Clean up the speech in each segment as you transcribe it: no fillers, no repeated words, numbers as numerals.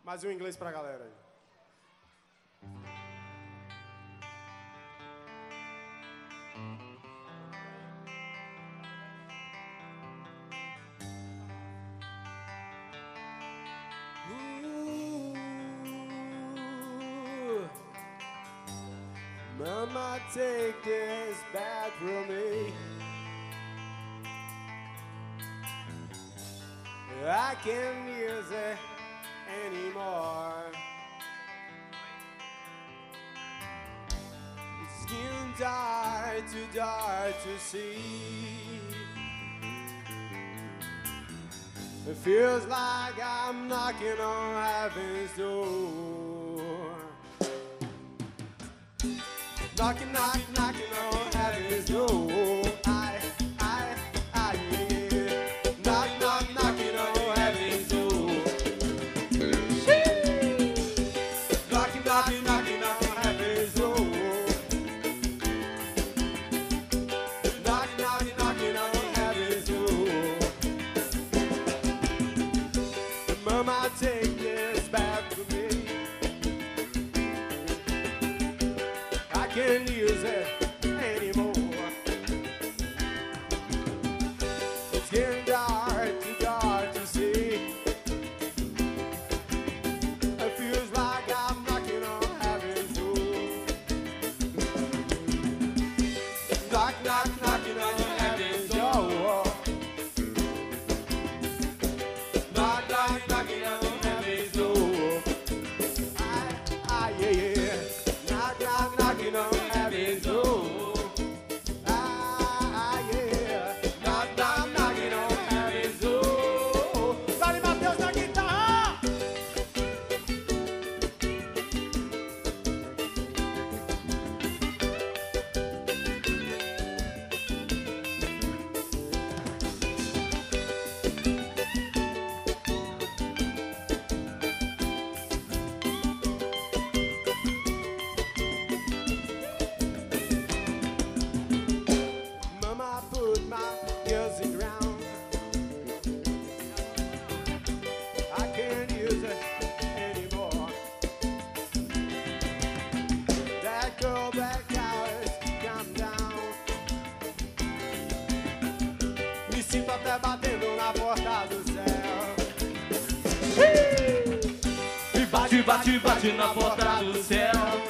Mais um inglês pra galera aí. Mama, take this back from me. I can't use it anymore. It's getting dark to see. It feels like I'm knocking on heaven's door. Knocking on heaven's door. Knocking on heaven's door. Knocking on heaven's door. Knocking on heaven's door. Mama, take this back from me. I can't use it anymore. It's getting dark to see. It feels like I'm knocking on heaven's door. Knocking on heaven's door. Knocking on heaven's door. Yeah. Knocking on heaven's door. Yeah. Knocking on heaven's door. Vale, Matheus na guitarra. Mama, put my music down. I can't use it anymore. That girl back hours, calm down. Me sinto até batendo na porta do céu. E bate na porta do céu.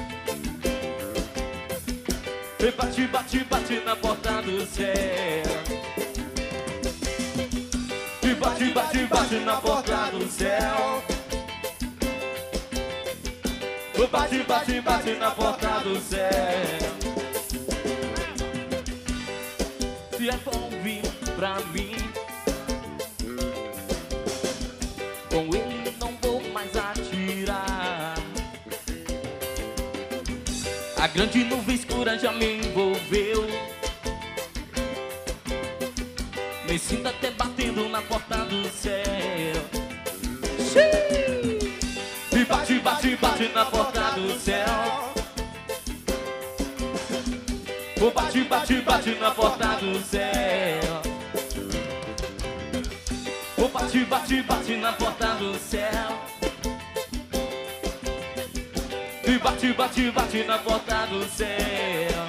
E bate na porta do céu. E bate na porta do céu. E bate na porta do céu. Se é bom vir pra mim, com ele não vou mais atirar. A grande nuvem escura já me envolveu. Me sinto até batendo na porta do céu. E bate na porta do céu. O bate na porta do céu. O bate na porta do céu. E bate na porta do céu.